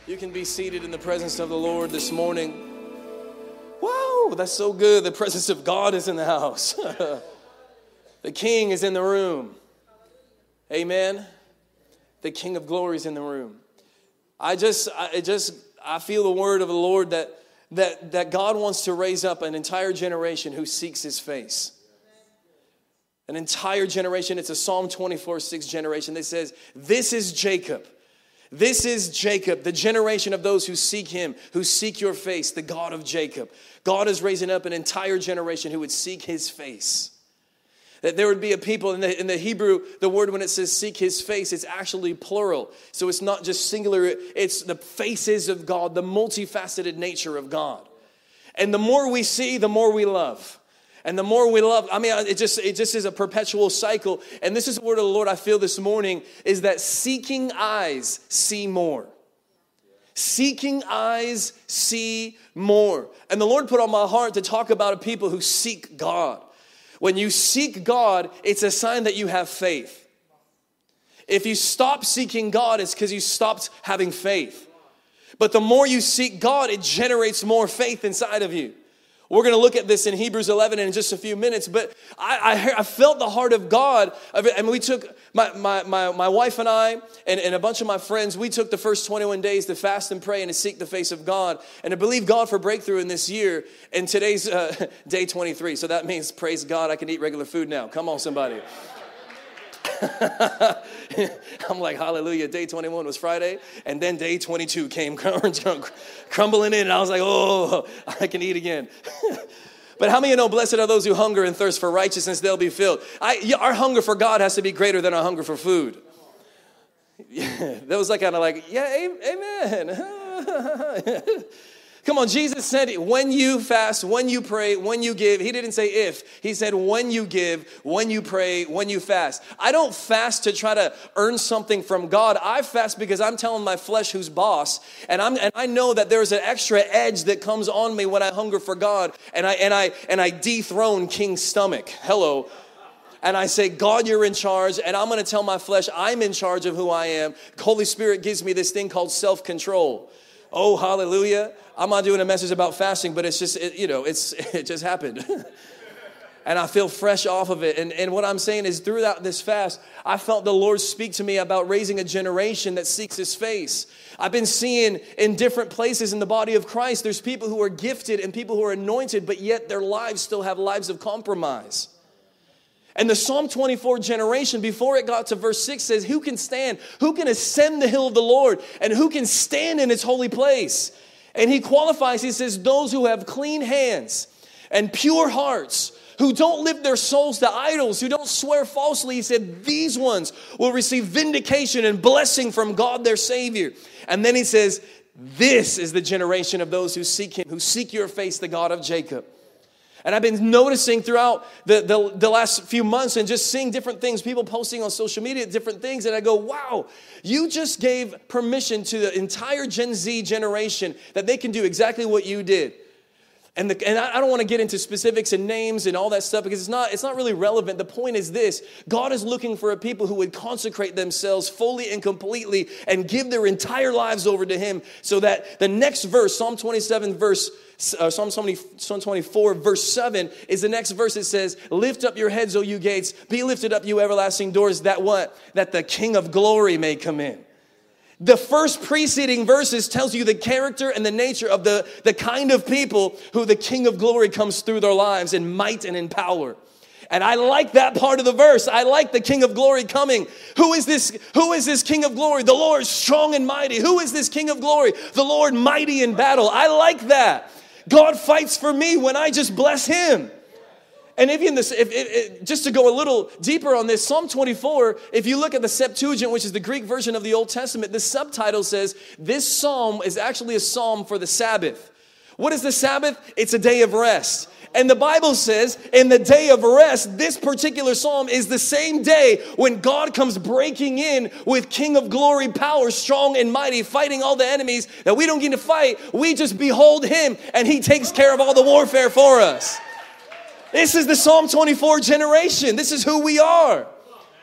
You can be seated in the presence of the Lord this morning. Wow, that's so good. The presence of God is in the house. The King is in the room. Amen. The King of Glory is in the room. I feel the word of the Lord that God wants to raise up an entire generation who seeks His face. An entire generation. It's a Psalm 24:6 generation that says, this is Jacob. This is Jacob, the generation of those who seek Him, who seek your face, the God of Jacob. God is raising up an entire generation who would seek His face. That there would be a people, in the Hebrew, the word when it says seek His face, it's actually plural. So it's not just singular, it's the faces of God, the multifaceted nature of God. And the more we see, the more we love. And the more we love, it just is a perpetual cycle. And this is the word of the Lord I feel this morning, is that seeking eyes see more. Seeking eyes see more. And the Lord put on my heart to talk about a people who seek God. When you seek God, it's a sign that you have faith. If you stop seeking God, it's because you stopped having faith. But the more you seek God, it generates more faith inside of you. We're going to look at this in Hebrews 11 in just a few minutes, but I felt the heart of God. And we took, my wife and I and a bunch of my friends, we took the first 21 days to fast and pray and to seek the face of God and to believe God for breakthrough in this year. And today's day 23, so that means, praise God, I can eat regular food now. Come on, somebody. I'm like, hallelujah. Day 21 was Friday, and then day 22 came crumbling in, and I was like, oh, I can eat again. But how many of you know, blessed are those who hunger and thirst for righteousness, they'll be filled. Our hunger for God has to be greater than our hunger for food. That was like kind of like, yeah, amen. Come on, Jesus said, when you fast, when you pray, when you give. He didn't say if. He said when you give, when you pray, when you fast. I don't fast to try to earn something from God. I fast because I'm telling my flesh who's boss. And I know that there's an extra edge that comes on me when I hunger for God. And I dethrone King's stomach. Hello. And I say, God, you're in charge. And I'm going to tell my flesh I'm in charge of who I am. Holy Spirit gives me this thing called self-control. Oh, hallelujah. I'm not doing a message about fasting, but it's just, it just happened. And I feel fresh off of it. And what I'm saying is throughout this fast, I felt the Lord speak to me about raising a generation that seeks His face. I've been seeing in different places in the body of Christ, there's people who are gifted and people who are anointed, but yet their lives still have lives of compromise. And the Psalm 24 generation, before it got to verse 6, says, who can stand? Who can ascend the hill of the Lord? And who can stand in His holy place? And he qualifies, he says, those who have clean hands and pure hearts, who don't live their souls to idols, who don't swear falsely. He said, these ones will receive vindication and blessing from God their Savior. And then he says, this is the generation of those who seek Him, who seek your face, the God of Jacob. And I've been noticing throughout the last few months and just seeing different things, people posting on social media, different things. And I go, wow, you just gave permission to the entire Gen Z generation that they can do exactly what you did. And I don't want to get into specifics and names and all that stuff because it's not really relevant. The point is this: God is looking for a people who would consecrate themselves fully and completely and give their entire lives over to Him, so that the next verse, Psalm 24 verse 7 is the next verse. It says, lift up your heads, O you gates, be lifted up, you everlasting doors, that what? That the King of glory may come in. The first preceding verses tells you the character and the nature of the kind of people who the King of glory comes through their lives in might and in power. And I like that part of the verse. I like the King of glory coming. Who is this King of glory? The Lord strong and mighty. Who is this King of glory? The Lord mighty in battle. I like that. God fights for me when I just bless Him. And just to go a little deeper on this, Psalm 24, if you look at the Septuagint, which is the Greek version of the Old Testament, the subtitle says, this psalm is actually a psalm for the Sabbath. What is the Sabbath? It's a day of rest. And the Bible says, in the day of rest, this particular psalm is the same day when God comes breaking in with King of glory power, strong and mighty, fighting all the enemies that we don't get to fight. We just behold Him, and He takes care of all the warfare for us. This is the Psalm 24 generation. This is who we are.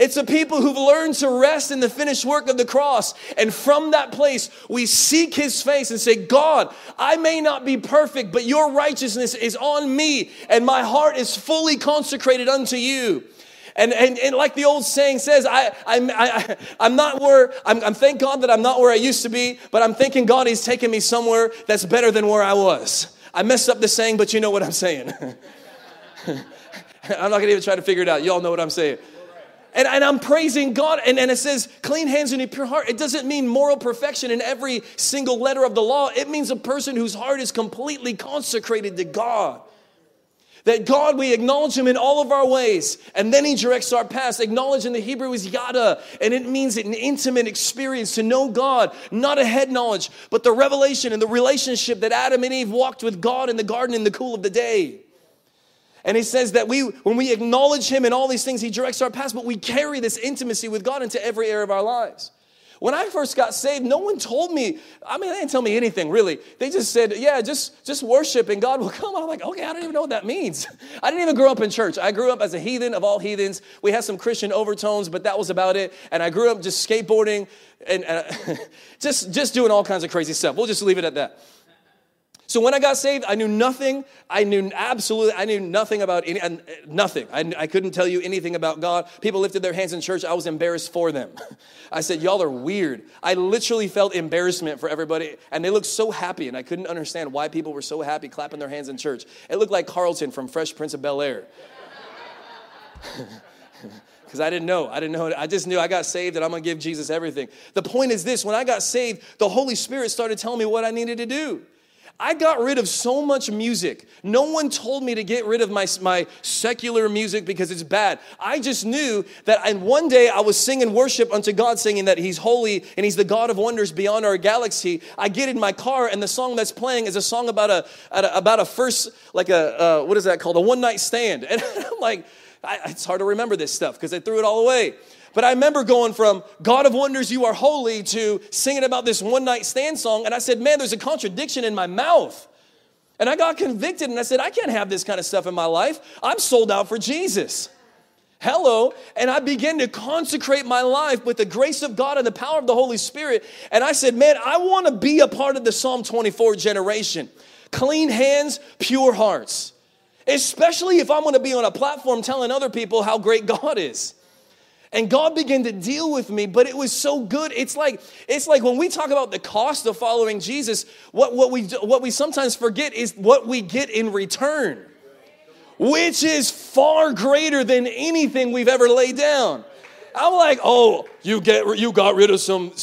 It's a people who've learned to rest in the finished work of the cross. And from that place, we seek his face and say, God, I may not be perfect, but your righteousness is on me, and my heart is fully consecrated unto you. And like the old saying says, I'm not where, I'm thank God that I'm not where I used to be, but I'm thanking God he's taken me somewhere that's better than where I was. I messed up the saying, but you know what I'm saying. I'm not going to even try to figure it out. Y'all know what I'm saying. And I'm praising God. And it says, clean hands and a pure heart. It doesn't mean moral perfection in every single letter of the law. It means a person whose heart is completely consecrated to God. That God, we acknowledge him in all of our ways. And then he directs our paths. Acknowledge in the Hebrew is yada. And it means an intimate experience to know God. Not a head knowledge, but the revelation and the relationship that Adam and Eve walked with God in the garden in the cool of the day. And he says that when we acknowledge him in all these things, he directs our paths, but we carry this intimacy with God into every area of our lives. When I first got saved, no one told me, they didn't tell me anything, really. They just said, yeah, just worship and God will come. I'm like, okay, I don't even know what that means. I didn't even grow up in church. I grew up as a heathen of all heathens. We had some Christian overtones, but that was about it. And I grew up just skateboarding and just doing all kinds of crazy stuff. We'll just leave it at that. So when I got saved, I knew nothing. I knew nothing about nothing. I couldn't tell you anything about God. People lifted their hands in church. I was embarrassed for them. I said, y'all are weird. I literally felt embarrassment for everybody. And they looked so happy. And I couldn't understand why people were so happy clapping their hands in church. It looked like Carlton from Fresh Prince of Bel-Air. Because I didn't know. I just knew I got saved and I'm going to give Jesus everything. The point is this. When I got saved, the Holy Spirit started telling me what I needed to do. I got rid of so much music. No one told me to get rid of my secular music because it's bad. I just knew that, and one day I was singing worship unto God, singing that he's holy and he's the God of wonders beyond our galaxy. I get in my car and the song that's playing is a song about a first, like what is that called? A one-night stand. And I'm like, it's hard to remember this stuff because I threw it all away. But I remember going from God of wonders, you are holy, to singing about this one-night stand song. And I said, man, there's a contradiction in my mouth. And I got convicted and I said, I can't have this kind of stuff in my life. I'm sold out for Jesus. Hello. And I began to consecrate my life with the grace of God and the power of the Holy Spirit. And I said, man, I want to be a part of the Psalm 24 generation. Clean hands, pure hearts. Especially if I'm going to be on a platform telling other people how great God is. And God began to deal with me, but it was so good. It's like when we talk about the cost of following Jesus, what we sometimes forget is what we get in return, which is far greater than anything we've ever laid down. I'm like, oh, you got rid of some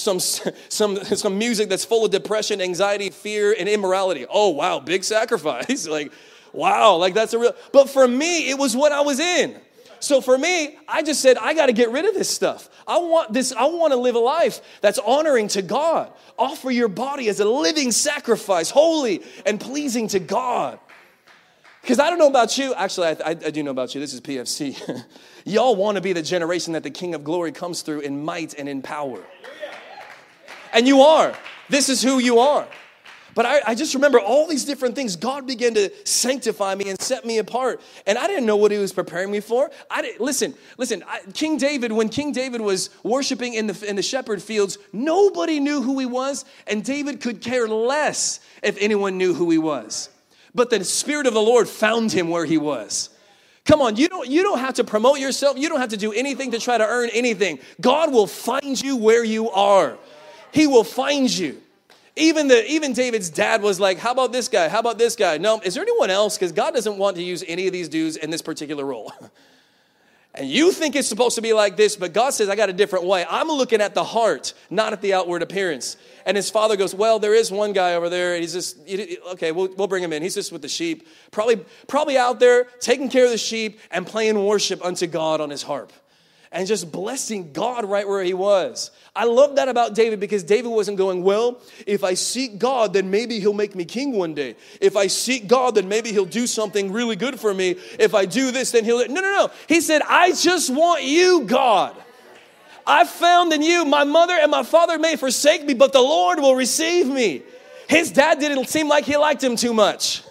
music that's full of depression, anxiety, fear, and immorality. Oh, wow, big sacrifice. Like, wow, like that's a real. But for me, it was what I was in. So for me, I just said, I got to get rid of this stuff. I want to live a life that's honoring to God. Offer your body as a living sacrifice, holy and pleasing to God. Because I don't know about you. Actually, I do know about you. This is PFC. Y'all want to be the generation that the King of Glory comes through in might and in power. And you are. This is who you are. But I just remember all these different things. God began to sanctify me and set me apart. And I didn't know what he was preparing me for. Listen, King David, when King David was worshiping in the shepherd fields, nobody knew who he was. And David could care less if anyone knew who he was. But the Spirit of the Lord found him where he was. Come on, you don't have to promote yourself. You don't have to do anything to try to earn anything. God will find you where you are. He will find you. Even David's dad was like, how about this guy? How about this guy? No, is there anyone else? Because God doesn't want to use any of these dudes in this particular role. And you think it's supposed to be like this, but God says, I got a different way. I'm looking at the heart, not at the outward appearance. And his father goes, well, there is one guy over there. And he's just, okay, we'll bring him in. He's just with the sheep. Probably out there taking care of the sheep and playing worship unto God on his harp. And just blessing God right where he was. I love that about David because David wasn't going, well, if I seek God, then maybe he'll make me king one day. If I seek God, then maybe he'll do something really good for me. If I do this, then he'll... No. He said, I just want you, God. I found in you, my mother and my father may forsake me, but the Lord will receive me. His dad didn't seem like he liked him too much.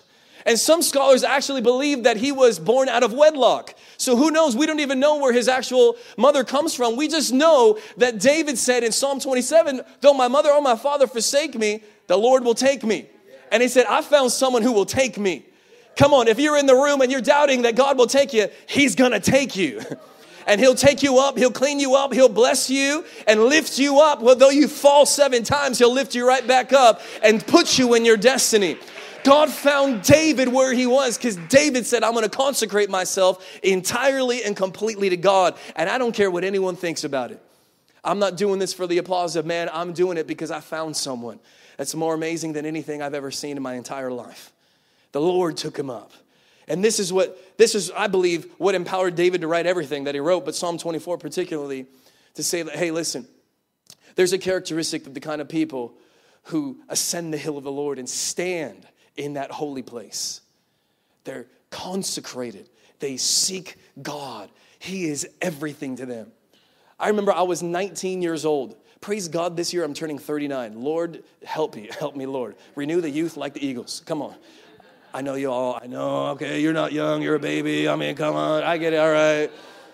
And some scholars actually believe that he was born out of wedlock. So who knows? We don't even know where his actual mother comes from. We just know that David said in Psalm 27, though my mother or my father forsake me, the Lord will take me. And he said, I found someone who will take me. Come on, if you're in the room and you're doubting that God will take you, he's going to take you. And he'll take you up, he'll clean you up, he'll bless you and lift you up. Well, though you fall 7 times, he'll lift you right back up and put you in your destiny. God found David where he was because David said, I'm going to consecrate myself entirely and completely to God. And I don't care what anyone thinks about it. I'm not doing this for the applause of man. I'm doing it because I found someone that's more amazing than anything I've ever seen in my entire life. The Lord took him up. And this is, I believe, what empowered David to write everything that he wrote, but Psalm 24 particularly, to say that, hey, listen, there's a characteristic of the kind of people who ascend the hill of the Lord and stand in that holy place. They're consecrated. They seek God. He is everything to them. I remember I was 19 years old. Praise God, this year I'm turning 39. Lord, help me, Lord. Renew the youth like the eagles. Come on. I know you all. I know, okay, you're not young, you're a baby. I mean, come on, I get it, all right.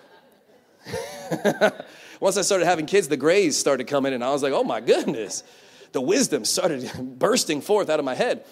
Once I started having kids, the grays started coming, and I was like, oh my goodness. The wisdom started bursting forth out of my head.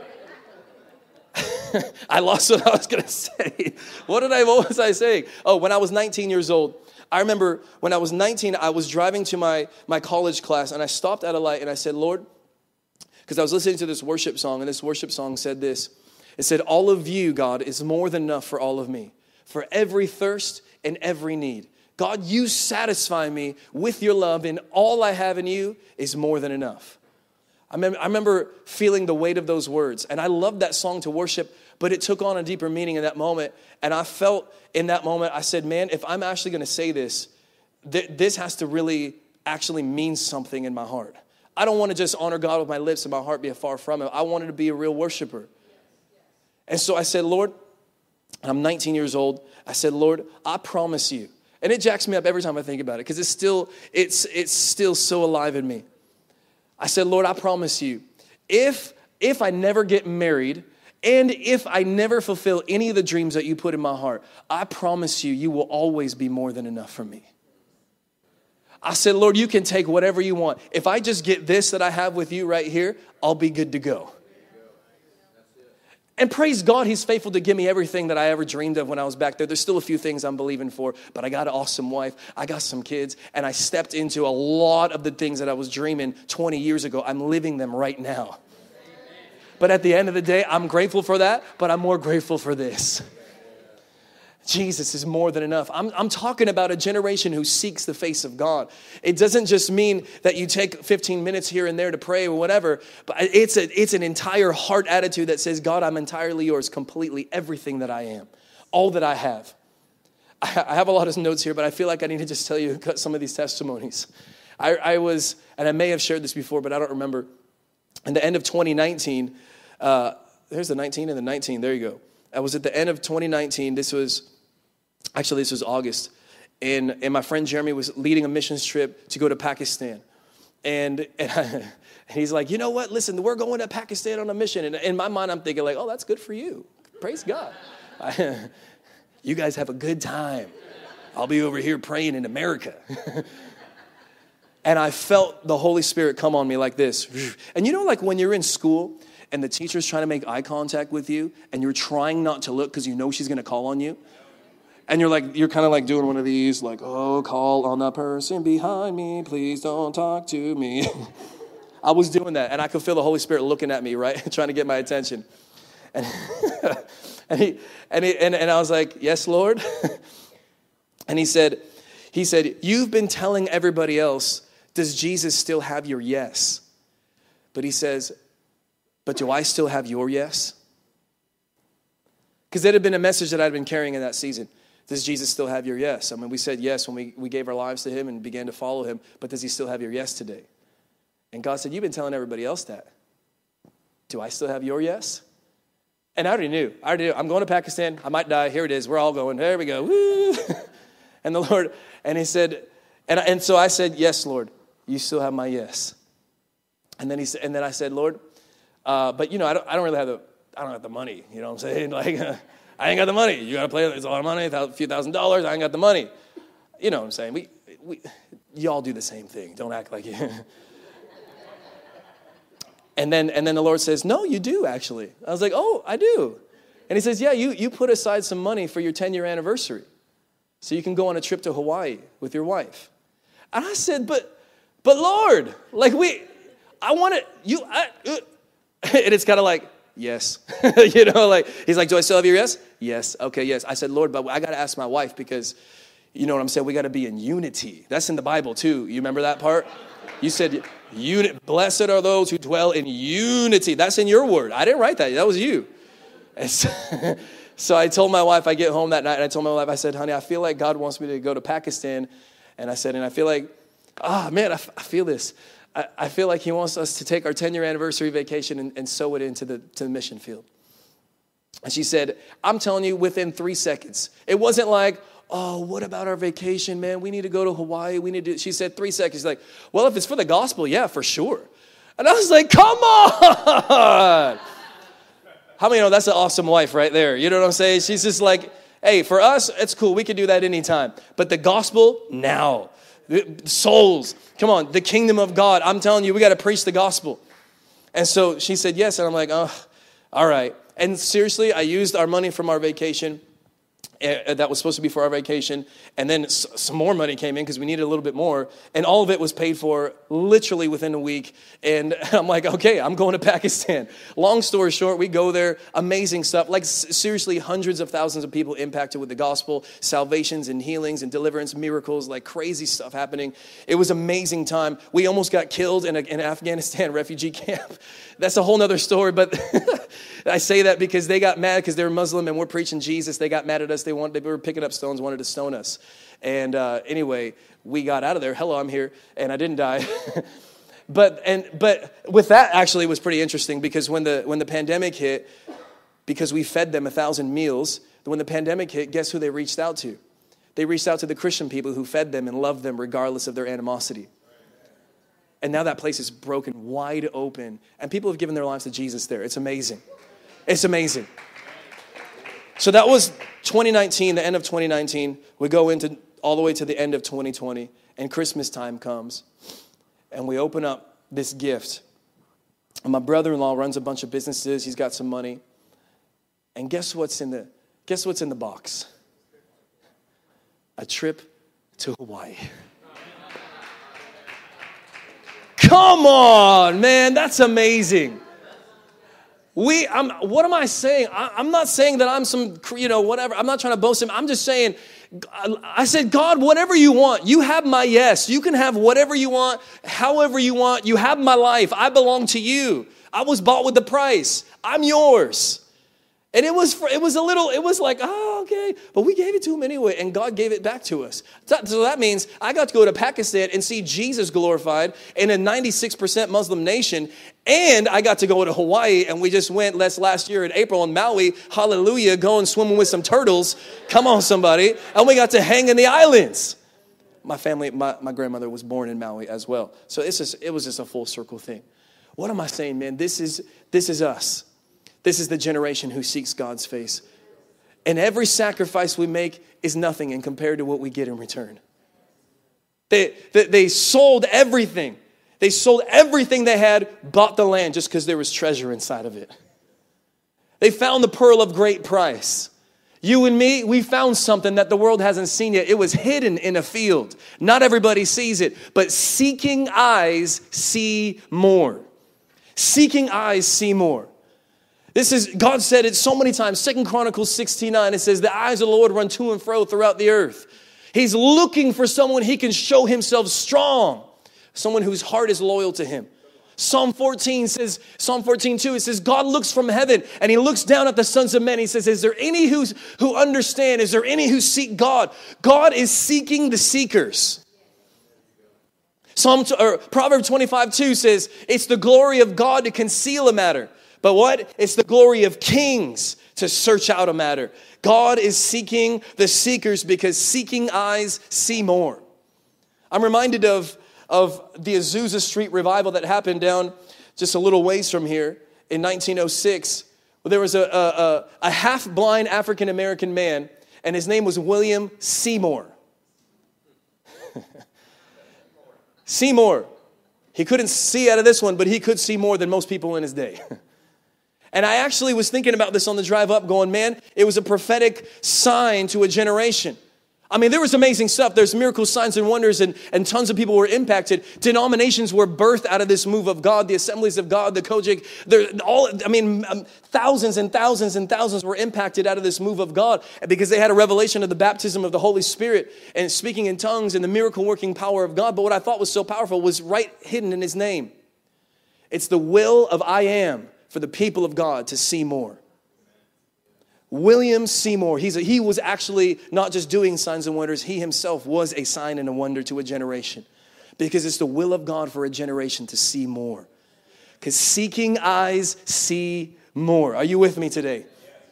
I lost what I was going to say. What was I saying? Oh, when I was 19 years old, I remember when I was 19, I was driving to my college class, and I stopped at a light, and I said, Lord, because I was listening to this worship song, and this worship song said this. It said, all of you, God, is more than enough for all of me, for every thirst and every need. God, you satisfy me with your love, and all I have in you is more than enough. I remember feeling the weight of those words, and I loved that song to worship, but it took on a deeper meaning in that moment, and I felt in that moment, I said, man, if I'm actually going to say this, this has to really actually mean something in my heart. I don't want to just honor God with my lips and my heart be far from him. I wanted to be a real worshiper. And so I said, Lord, I'm 19 years old. I said, Lord, I promise you. And it jacks me up every time I think about it because it's still so alive in me. I said, Lord, I promise you, if I never get married and if I never fulfill any of the dreams that you put in my heart, I promise you, you will always be more than enough for me. I said, Lord, you can take whatever you want. If I just get this that I have with you right here, I'll be good to go. And praise God, he's faithful to give me everything that I ever dreamed of when I was back there. There's still a few things I'm believing for, but I got an awesome wife. I got some kids, and I stepped into a lot of the things that I was dreaming 20 years ago. I'm living them right now. But at the end of the day, I'm grateful for that, but I'm more grateful for this. Jesus is more than enough. I'm talking about a generation who seeks the face of God. It doesn't just mean that you take 15 minutes here and there to pray or whatever, but it's an entire heart attitude that says, God, I'm entirely yours, completely, everything that I am, all that I have. I have a lot of notes here, but I feel like I need to just tell you some of these testimonies. I was, and I may have shared this before, but I don't remember. In the end of 2019, there's the 19 and the 19, there you go. I was at the end of 2019. This was August. And my friend Jeremy was leading a missions trip to go to Pakistan. And he's like, you know what? Listen, we're going to Pakistan on a mission. And in my mind, I'm thinking like, oh, that's good for you. Praise God. You guys have a good time. I'll be over here praying in America. And I felt the Holy Spirit come on me like this. And you know, like when you're in school and the teacher's trying to make eye contact with you and you're trying not to look because you know she's going to call on you. And you're kind of like doing one of these, like, oh, call on the person behind me. Please don't talk to me. I was doing that, and I could feel the Holy Spirit looking at me, right, trying to get my attention. And I was like, yes, Lord. And he said, you've been telling everybody else, does Jesus still have your yes? But he says, but do I still have your yes? Because that had been a message that I'd been carrying in that season. Does Jesus still have your yes? I mean, we said yes when we gave our lives to him and began to follow him, but does he still have your yes today? And God said, you've been telling everybody else that. Do I still have your yes? And I already knew. I'm going to Pakistan. I might die. Here it is. We're all going. There we go. Woo! And the Lord, and he said, and so I said, yes, Lord, you still have my yes. And then I said, Lord, but you know, I I don't have the money. You know what I'm saying? Like, I ain't got the money. You got to play. It's a lot of money, a few $1,000s. I ain't got the money. You know what I'm saying? Y'all do the same thing. Don't act like you. And then the Lord says, no, you do, actually. I was like, oh, I do. And he says, yeah, you put aside some money for your 10-year anniversary so you can go on a trip to Hawaii with your wife. And I said, but Lord, like I want it, and it's kind of like, yes. You know, like, he's like, do I still have your yes? Yes. Okay, yes. I said, Lord, but I got to ask my wife because, you know what I'm saying? We got to be in unity. That's in the Bible too. You remember that part? You said, blessed are those who dwell in unity. That's in your word. I didn't write that. That was you. And so I told my wife, I get home that night, and I told my wife, I said, honey, I feel like God wants me to go to Pakistan. And I said, and I feel like, man, I feel this. I feel like he wants us to take our 10-year anniversary vacation and sow it into the mission field. And she said, I'm telling you, within 3 seconds. It wasn't like, oh, what about our vacation, man? We need to go to Hawaii. She said 3 seconds. She's like, well, if it's for the gospel, yeah, for sure. And I was like, come on. How many know that's an awesome wife right there? You know what I'm saying? She's just like, hey, for us, it's cool. We can do that anytime. But the gospel, now. Souls, come on, the kingdom of God. I'm telling you, we got to preach the gospel. And so she said yes, and I'm like, oh, all right. And seriously, I used our money from our vacation. That was supposed to be for our vacation. And then some more money came in because we needed a little bit more. And all of it was paid for literally within a week. And I'm like, okay, I'm going to Pakistan. Long story short, we go there. Amazing stuff. Like seriously, hundreds of thousands of people impacted with the gospel. Salvations and healings and deliverance, miracles, like crazy stuff happening. It was amazing time. We almost got killed in an Afghanistan refugee camp. That's a whole nother story. But I say that because they got mad because they're Muslim and we're preaching Jesus. They got mad at us. They were picking up stones, wanted to stone us. And anyway, we got out of there. Hello, I'm here. And I didn't die. But with that, actually, it was pretty interesting because when the pandemic hit, because we fed them 1,000 meals, when the pandemic hit, guess who they reached out to? They reached out to the Christian people who fed them and loved them regardless of their animosity. And now that place is broken wide open. And people have given their lives to Jesus there. It's amazing. It's amazing. So that was 2019, the end of 2019. We go into all the way to the end of 2020. And Christmas time comes. And we open up this gift. And my brother-in-law runs a bunch of businesses. He's got some money. And guess what's in the box? A trip to Hawaii. Come on, man, that's amazing. What am I saying? I'm not saying that I'm some, whatever. I'm not trying to boast him. I'm just saying, I said, God, whatever you want. You have my yes. You can have whatever you want, however you want. You have my life. I belong to you. I was bought with the price. I'm yours. And it was like, oh, okay. But we gave it to him anyway, and God gave it back to us. So that means I got to go to Pakistan and see Jesus glorified in a 96% Muslim nation, and I got to go to Hawaii, and we just went last year in April in Maui, hallelujah, going swimming with some turtles. Come on, somebody. And we got to hang in the islands. My family, my grandmother was born in Maui as well. So it was just a full circle thing. What am I saying, man? This is us. This is the generation who seeks God's face. And every sacrifice we make is nothing in compared to what we get in return. They sold everything. They sold everything they had, bought the land just because there was treasure inside of it. They found the pearl of great price. You and me, we found something that the world hasn't seen yet. It was hidden in a field. Not everybody sees it, but seeking eyes see more. Seeking eyes see more. God said it so many times. 2 Chronicles 16:9, it says, the eyes of the Lord run to and fro throughout the earth. He's looking for someone he can show himself strong. Someone whose heart is loyal to him. Psalm 14:2, it says, God looks from heaven and he looks down at the sons of men. He says, is there any who understand? Is there any who seek God? God is seeking the seekers. Proverbs 25:2 says, it's the glory of God to conceal a matter. But what? It's the glory of kings to search out a matter. God is seeking the seekers because seeking eyes see more. I'm reminded of the Azusa Street revival that happened down just a little ways from here in 1906 Well, there was a half-blind African-American man, and his name was William Seymour. Seymour. He couldn't see out of this one, but he could see more than most people in his day. And I actually was thinking about this on the drive up going, man, it was a prophetic sign to a generation. I mean, there was amazing stuff. There's miracles, signs, and wonders, and tons of people were impacted. Denominations were birthed out of this move of God, the Assemblies of God, the Kojic. Thousands and thousands and thousands were impacted out of this move of God because they had a revelation of the baptism of the Holy Spirit and speaking in tongues and the miracle-working power of God. But what I thought was so powerful was right hidden in his name. It's the will of I am for the people of God to see more. William Seymour, he was actually not just doing signs and wonders, he himself was a sign and a wonder to a generation. Because it's the will of God for a generation to see more. Because seeking eyes see more. Are you with me today?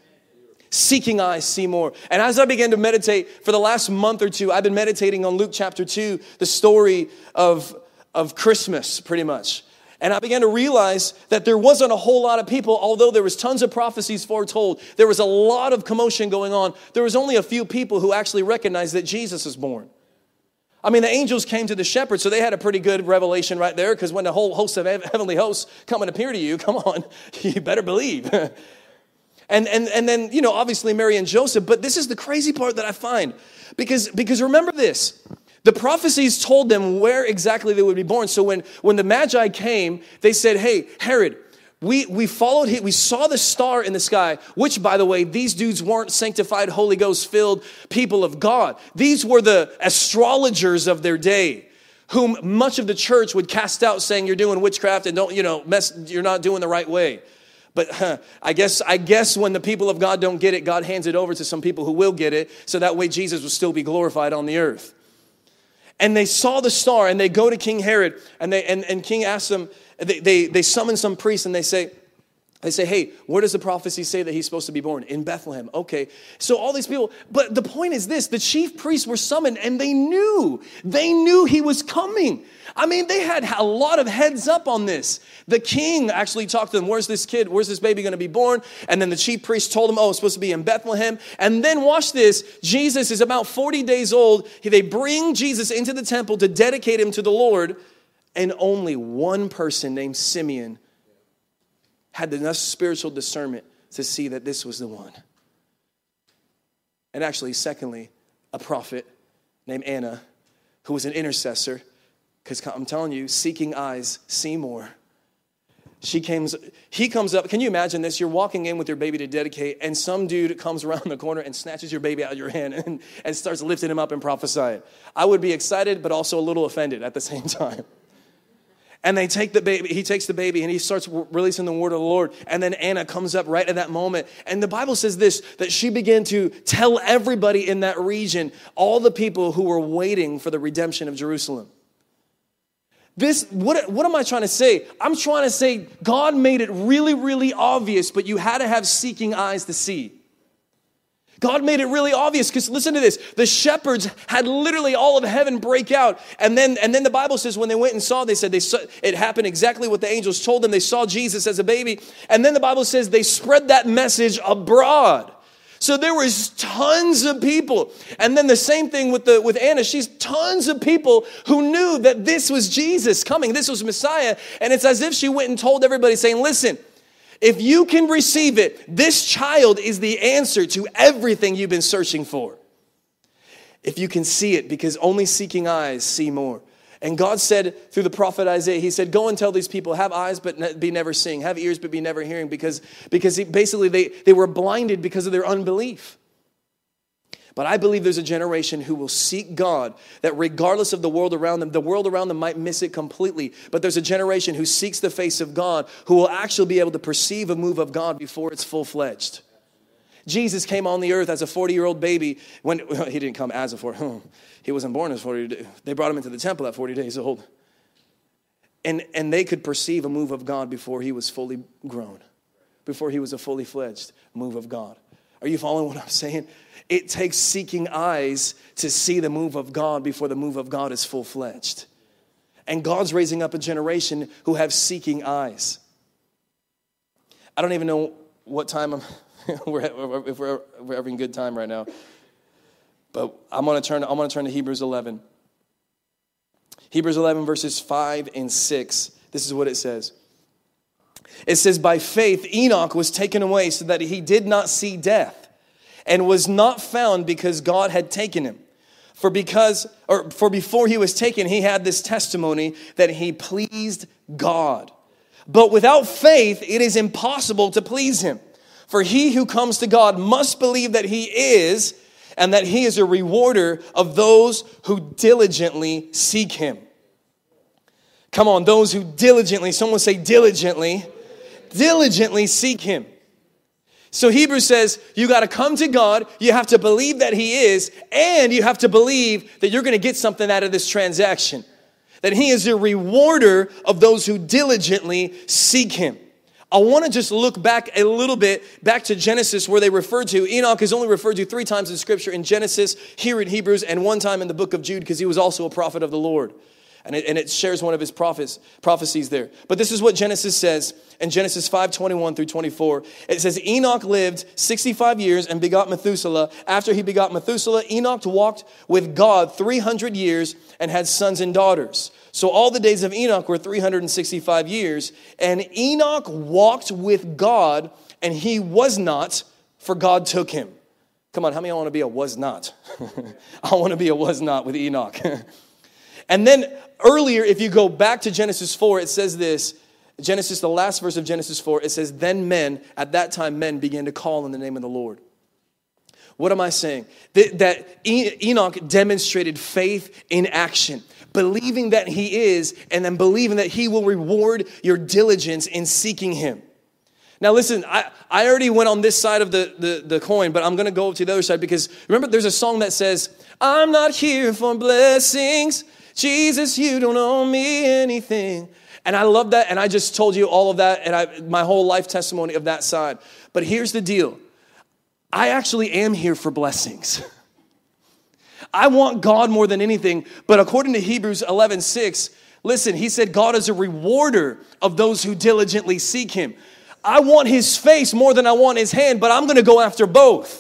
Seeking eyes see more. And as I began to meditate for the last month or two, I've been meditating on Luke chapter 2, the story of Christmas pretty much. And I began to realize that there wasn't a whole lot of people, although there was tons of prophecies foretold. There was a lot of commotion going on. There was only a few people who actually recognized that Jesus was born. I mean, the angels came to the shepherds, so they had a pretty good revelation right there, because when the whole host of heavenly hosts come and appear to you, come on, you better believe. And then, obviously Mary and Joseph. But this is the crazy part that I find, because remember this. The prophecies told them where exactly they would be born. So when the Magi came, they said, hey, Herod, we followed him. We saw the star in the sky, which, by the way, these dudes weren't sanctified, Holy Ghost-filled people of God. These were the astrologers of their day, whom much of the church would cast out, saying you're doing witchcraft and you're not doing the right way. But I guess when the people of God don't get it, God hands it over to some people who will get it, so that way Jesus will still be glorified on the earth. And they saw the star, and they go to King Herod, and King asks them, they summon some priests, and they say, hey, where does the prophecy say that he's supposed to be born? In Bethlehem. Okay. So all these people, but the point is this, the chief priests were summoned, and they knew he was coming. I mean, they had a lot of heads up on this. The king actually talked to them, where's this baby going to be born? And then the chief priest told them, it's supposed to be in Bethlehem. And then watch this, Jesus is about 40 days old. They bring Jesus into the temple to dedicate him to the Lord. And only one person named Simeon had enough spiritual discernment to see that this was the one. And actually, secondly, a prophet named Anna, who was an intercessor, because I'm telling you, seeking eyes see more. He comes up. Can you imagine this? You're walking in with your baby to dedicate, and some dude comes around the corner and snatches your baby out of your hand and starts lifting him up and prophesying. I would be excited, but also a little offended at the same time. And he takes the baby, and he starts releasing the word of the Lord. And then Anna comes up right at that moment. And the Bible says this, that she began to tell everybody in that region, all the people who were waiting for the redemption of Jerusalem. What am I trying to say? I'm trying to say God made it really, really obvious, but you had to have seeking eyes to see. God made it really obvious, because listen to this. The shepherds had literally all of heaven break out. And then the Bible says when they went and saw, it happened exactly what the angels told them. They saw Jesus as a baby. And then the Bible says they spread that message abroad. So there was tons of people. And then the same thing with Anna. She's tons of people who knew that this was Jesus coming. This was Messiah. And it's as if she went and told everybody, saying, listen, if you can receive it, this child is the answer to everything you've been searching for. If you can see it, because only seeking eyes see more. And God said through the prophet Isaiah, he said, go and tell these people, have eyes but be never seeing, have ears but be never hearing, because basically they were blinded because of their unbelief. But I believe there's a generation who will seek God, that regardless of the world around them might miss it completely. But there's a generation who seeks the face of God, who will actually be able to perceive a move of God before it's full-fledged. Jesus came on the earth as a 40-year-old baby. He didn't come as a 40. He wasn't born as 40. They brought him into the temple at 40 days old. And they could perceive a move of God before he was fully grown, before he was a fully fledged move of God. Are you following what I'm saying? It takes seeking eyes to see the move of God before the move of God is full-fledged. And God's raising up a generation who have seeking eyes. I don't even know what time if we're having good time right now. But I'm going to turn to Hebrews 11. Hebrews 11 verses 5 and 6. This is what it says. It says, by faith Enoch was taken away so that he did not see death, and was not found because God had taken him. For before he was taken, he had this testimony that he pleased God. But without faith, it is impossible to please him. For he who comes to God must believe that he is, and that he is a rewarder of those who diligently seek him. Come on, those who diligently, someone say diligently seek him. So Hebrews says you got to come to God, you have to believe that he is, and you have to believe that you're going to get something out of this transaction. That he is a rewarder of those who diligently seek him. I want to just look back a little bit, back to Genesis, where they referred to, Enoch is only referred to 3 times in Scripture, in Genesis, here in Hebrews, and 1 time in the book of Jude, because he was also a prophet of the Lord. And it shares one of his prophecies there. But this is what Genesis says in Genesis 5:21 through 24. It says, Enoch lived 65 years and begot Methuselah. After he begot Methuselah, Enoch walked with God 300 years and had sons and daughters. So all the days of Enoch were 365 years. And Enoch walked with God, and he was not, for God took him. Come on, how many of you want to be a was not? I want to be a was not with Enoch. And then earlier, if you go back to Genesis 4, it says this. Genesis, the last verse of Genesis 4, it says, then men, at that time men began to call on the name of the Lord. What am I saying? That Enoch demonstrated faith in action. Believing that he is, and then believing that he will reward your diligence in seeking him. Now listen, I already went on this side of the coin, but I'm going to go to the other side, because remember there's a song that says, I'm not here for blessings. Jesus, you don't owe me anything. And I love that, and I just told you all of that, and my whole life testimony of that side. But here's the deal. I actually am here for blessings. I want God more than anything, but according to Hebrews 11:6, listen, he said God is a rewarder of those who diligently seek him. I want his face more than I want his hand, but I'm going to go after both.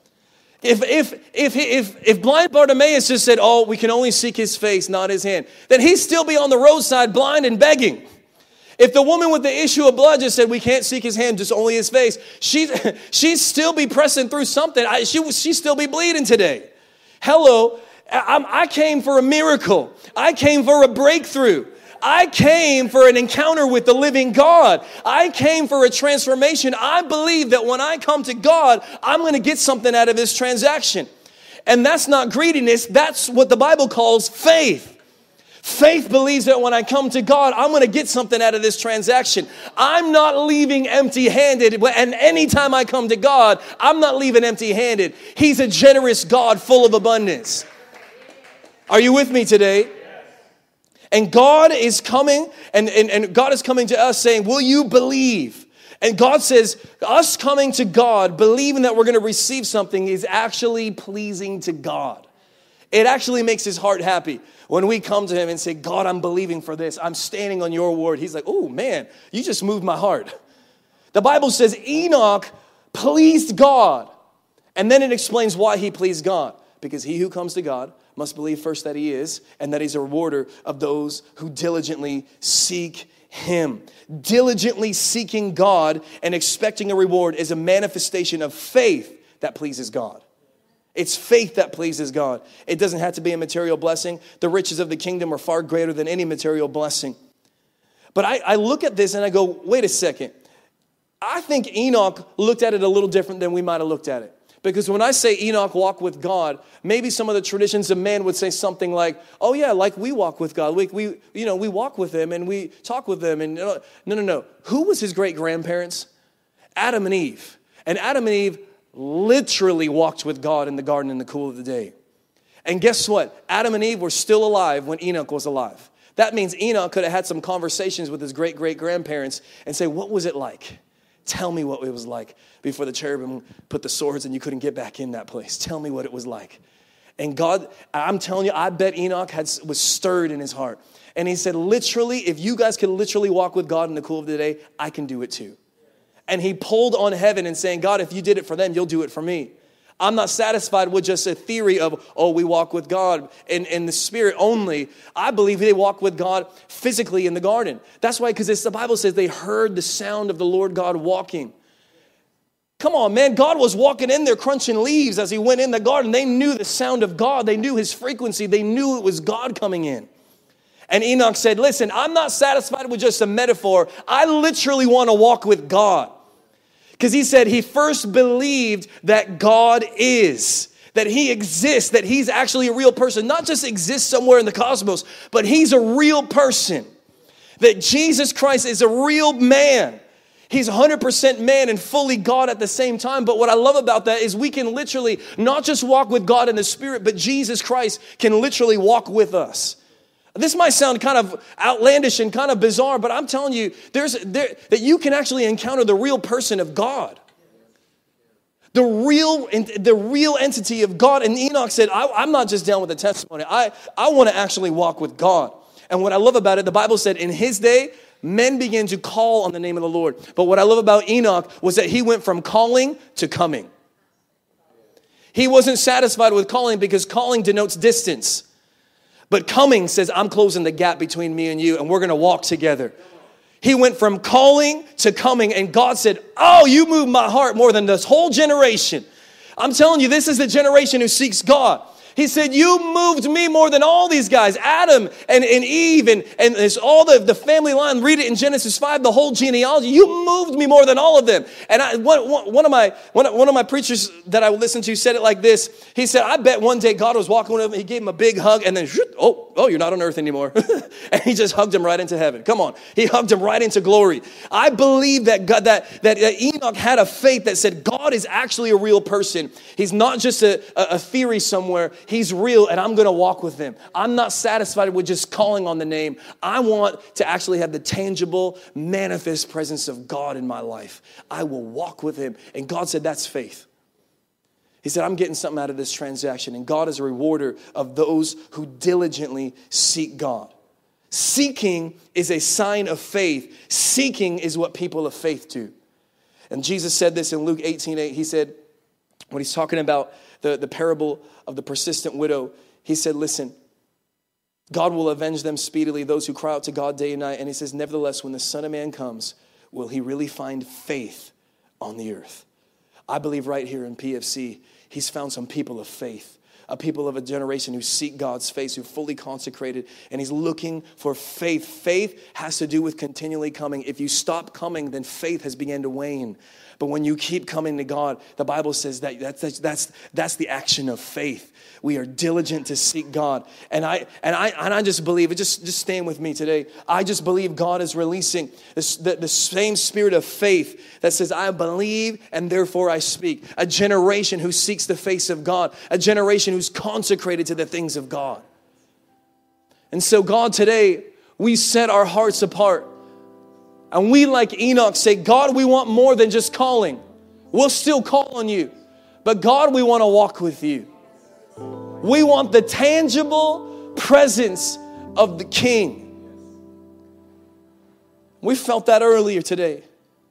If blind Bartimaeus just said, oh, we can only seek his face, not his hand, then he'd still be on the roadside blind and begging. If the woman with the issue of blood just said, we can't seek his hand, just only his face, she'd still be pressing through something. She'd still be bleeding today. Hello, I came for a miracle. I came for a breakthrough. I came for an encounter with the living God. I came for a transformation. I believe that when I come to God, I'm going to get something out of this transaction. And that's not greediness. That's what the Bible calls faith. Faith believes that when I come to God, I'm going to get something out of this transaction. I'm not leaving empty-handed. And anytime I come to God, I'm not leaving empty-handed. He's a generous God full of abundance. Are you with me today? And God is coming, and God is coming to us saying, will you believe? And God says, us coming to God, believing that we're going to receive something is actually pleasing to God. It actually makes his heart happy. When we come to him and say, God, I'm believing for this. I'm standing on your word. He's like, oh man, you just moved my heart. The Bible says Enoch pleased God. And then it explains why he pleased God. Because he who comes to God must believe first that he is, and that he's a rewarder of those who diligently seek him. Diligently seeking God and expecting a reward is a manifestation of faith that pleases God. It's faith that pleases God. It doesn't have to be a material blessing. The riches of the kingdom are far greater than any material blessing. But I look at this and I go, wait a second. I think Enoch looked at it a little different than we might have looked at it. Because when I say Enoch walked with God, maybe some of the traditions of man would say something like, oh yeah, like we walk with God. We walk with him and we talk with him. And no. Who was his great-grandparents? Adam and Eve. And Adam and Eve literally walked with God in the garden in the cool of the day. And guess what? Adam and Eve were still alive when Enoch was alive. That means Enoch could have had some conversations with his great-great-grandparents and say, what was it like? Tell me what it was like before the cherubim put the swords and you couldn't get back in that place. Tell me what it was like. And God, I'm telling you, I bet Enoch was stirred in his heart. And he said, literally, if you guys can literally walk with God in the cool of the day, I can do it too. And he pulled on heaven and saying, God, if you did it for them, you'll do it for me. I'm not satisfied with just a theory of, oh, we walk with God in the spirit only. I believe they walk with God physically in the garden. That's why, because the Bible says they heard the sound of the Lord God walking. Come on, man. God was walking in there crunching leaves as he went in the garden. They knew the sound of God. They knew his frequency. They knew it was God coming in. And Enoch said, listen, I'm not satisfied with just a metaphor. I literally want to walk with God. Because he said he first believed that God is, that he exists, that he's actually a real person. Not just exists somewhere in the cosmos, but he's a real person. That Jesus Christ is a real man. He's 100% man and fully God at the same time. But what I love about that is we can literally not just walk with God in the Spirit, but Jesus Christ can literally walk with us. This might sound kind of outlandish and kind of bizarre, but I'm telling you, that you can actually encounter the real person of God. The real entity of God. And Enoch said, I'm not just down with the testimony. I want to actually walk with God. And what I love about it, the Bible said in his day, men began to call on the name of the Lord. But what I love about Enoch was that he went from calling to coming. He wasn't satisfied with calling because calling denotes distance. But coming says, I'm closing the gap between me and you, and we're going to walk together. He went from calling to coming, and God said, oh, you moved my heart more than this whole generation. I'm telling you, this is the generation who seeks God. He said, you moved me more than all these guys, Adam and Eve, and it's all the family line. Read it in Genesis 5, the whole genealogy. You moved me more than all of them. And one of my preachers that I listened to said it like this. He said, I bet one day God was walking with him. He gave him a big hug, and then, oh, you're not on earth anymore. And he just hugged him right into heaven. Come on. He hugged him right into glory. I believe that God, that Enoch had a faith that said God is actually a real person. He's not just a theory somewhere. He's real, and I'm going to walk with him. I'm not satisfied with just calling on the name. I want to actually have the tangible, manifest presence of God in my life. I will walk with him. And God said, that's faith. He said, I'm getting something out of this transaction. And God is a rewarder of those who diligently seek God. Seeking is a sign of faith. Seeking is what people of faith do. And Jesus said this in Luke 18:8. He said, when he's talking about the parable of the persistent widow, he said, listen, God will avenge them speedily, those who cry out to God day and night. And he says, nevertheless, when the Son of Man comes, will he really find faith on the earth? I believe right here in PFC, he's found some people of faith, a people of a generation who seek God's face, who are fully consecrated, and he's looking for faith. Faith has to do with continually coming. If you stop coming, then faith has begun to wane. But when you keep coming to God, the Bible says that's the action of faith. We are diligent to seek God. And I just believe, just stand with me today. I just believe God is releasing the same spirit of faith that says, I believe and therefore I speak. A generation who seeks the face of God. A generation who's consecrated to the things of God. And so God, today, we set our hearts apart. And we, like Enoch, say, God, we want more than just calling. We'll still call on you. But God, we want to walk with you. We want the tangible presence of the King. We felt that earlier today.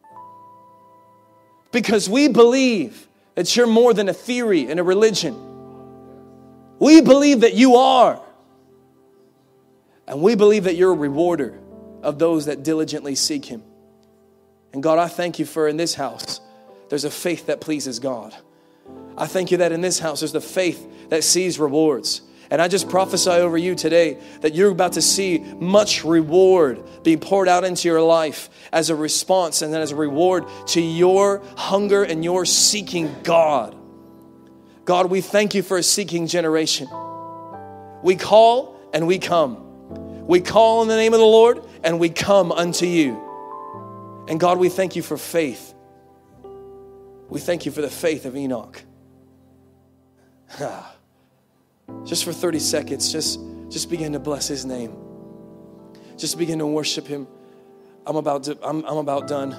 Because we believe that you're more than a theory and a religion. We believe that you are. And we believe that you're a rewarder of those that diligently seek him. And God, I thank you for in this house, there's a faith that pleases God. I thank you that in this house, there's the faith that sees rewards. And I just prophesy over you today that you're about to see much reward being poured out into your life as a response and then as a reward to your hunger and your seeking God. God, we thank you for a seeking generation. We call and we come. We call in the name of the Lord and we come unto you. And God, we thank you for faith. We thank you for the faith of Enoch. Just for 30 seconds, just begin to bless his name. Just begin to worship him. I'm about done.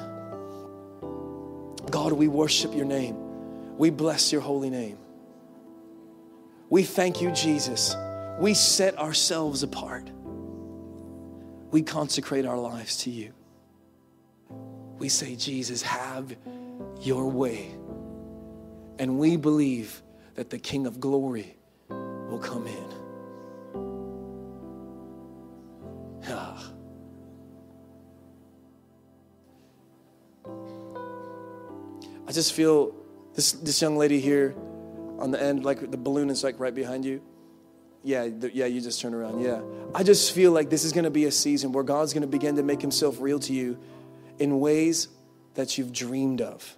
God, we worship your name. We bless your holy name. We thank you, Jesus. We set ourselves apart. We consecrate our lives to you. we say, Jesus, have your way. And we believe that the King of Glory will come in. I just feel this young lady here on the end, like the balloon is like right behind you. Yeah, you just turn around. Yeah. I just feel like this is going to be a season where God's going to begin to make himself real to you in ways that you've dreamed of.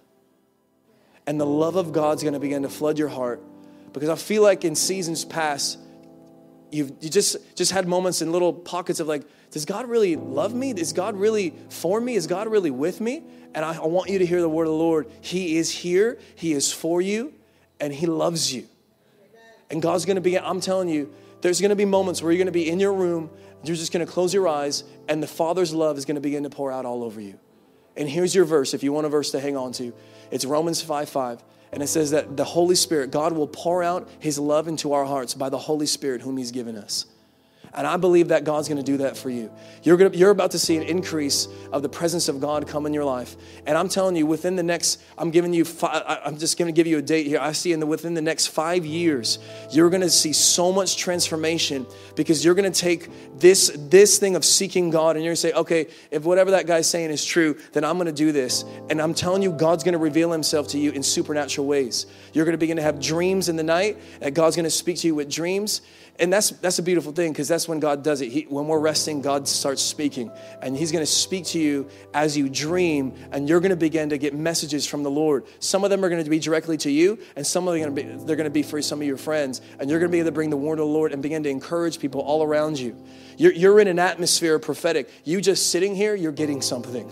And the love of God's going to begin to flood your heart, because I feel like in seasons past, you just had moments in little pockets of like, does God really love me? Is God really for me? Is God really with me? And I want you to hear the word of the Lord. He is here. He is for you. And he loves you. And God's going to begin, I'm telling you, there's going to be moments where you're going to be in your room. You're just going to close your eyes. And the Father's love is going to begin to pour out all over you. And here's your verse, if you want a verse to hang on to. It's Romans 5:5. And it says that the Holy Spirit, God will pour out his love into our hearts by the Holy Spirit whom he's given us. And I believe that God's going to do that for you. You're about to see an increase of the presence of God come in your life. And I'm telling you, within the next, I'm just going to give you a date here. I see within the next 5 years, you're going to see so much transformation, because you're going to take this thing of seeking God and you're going to say, okay, if whatever that guy's saying is true, then I'm going to do this. And I'm telling you, God's going to reveal himself to you in supernatural ways. You're going to begin to have dreams in the night, and God's going to speak to you with dreams. And that's a beautiful thing, because that's when God does it. When we're resting, God starts speaking. And he's going to speak to you as you dream, and you're going to begin to get messages from the Lord. Some of them are going to be directly to you, and some of them they're going to be for some of your friends. And you're going to be able to bring the word of the Lord and begin to encourage people all around you. You're in an atmosphere of prophetic. You just sitting here, you're getting something.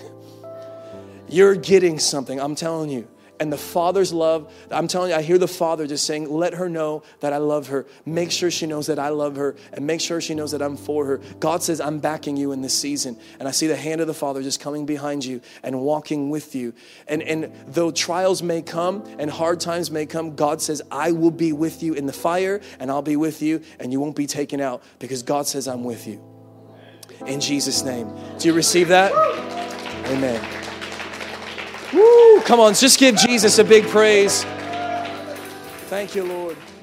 You're getting something, I'm telling you. And the Father's love, I'm telling you, I hear the Father just saying, let her know that I love her. Make sure she knows that I love her, and make sure she knows that I'm for her. God says, I'm backing you in this season. And I see the hand of the Father just coming behind you and walking with you. And though trials may come and hard times may come, God says, I will be with you in the fire, and I'll be with you, and you won't be taken out, because God says, I'm with you. In Jesus' name. Do you receive that? Amen. Woo! Come on, just give Jesus a big praise. Thank you, Lord.